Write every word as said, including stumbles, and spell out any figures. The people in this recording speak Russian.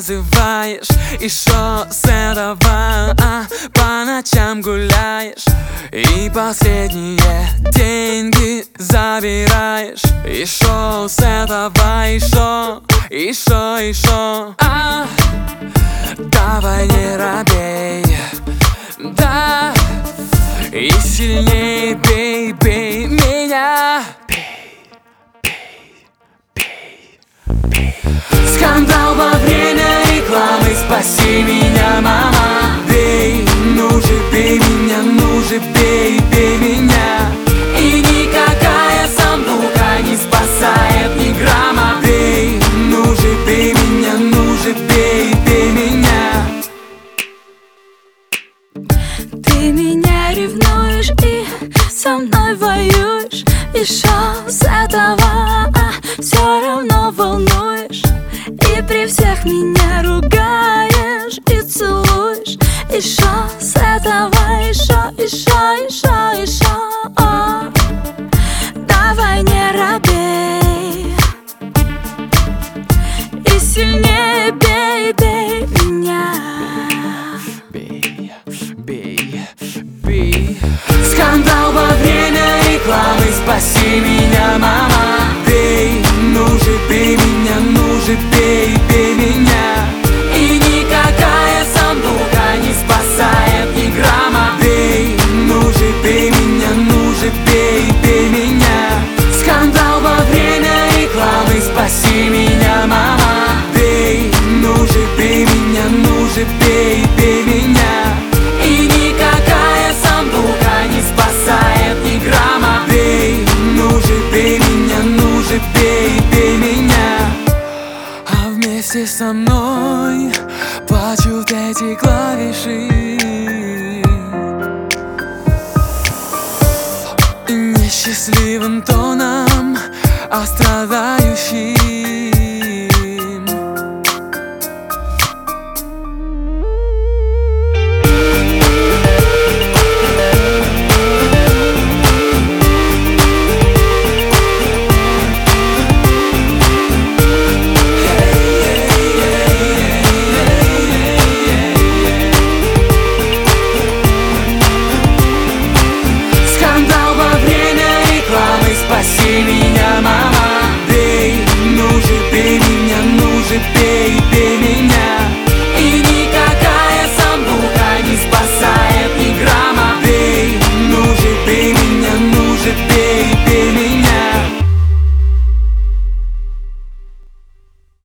вызываешь, и шо с этого, а? По ночам гуляешь и последние деньги забираешь. И шо с этого, и шо, и шо, и шо, а? Давай не робей, да, и сильнее бей, бей меня. Скандал во время рекламы, спаси меня, мама. Бей, ну же бей меня, ну же бей, бей меня. И никакая самбука не спасает ни грамма. Бей, ну же бей меня, ну же бей, бей меня. Ты меня ревнуешь и со мной воюешь. И шо с этого, а? Все равно волнуешь. И при всех меня ругаешь и целуешь. И шо с этого, и шо, и шо, и шо, и шо, о. Давай не робей и сильнее бей, бей меня. Бей, бей, бей. Скандал во время рекламы, спаси меня, мама. Бей, ну же бей меня, ну же бей, бей меня. И никакая самбука не спасает ни грамма. Бей, ну же бей меня, ну же бей, бей меня. Скандал во время рекламы, спаси меня, мама. Бей, ну же бей меня, ну же бей, бей меня. И никакая самбука не спасает ни грамма. Бей, ну же бей меня, ну же бей, бей меня. А вместе со мной плачут эти клавиши. И несчастливым тоном, а страдающий.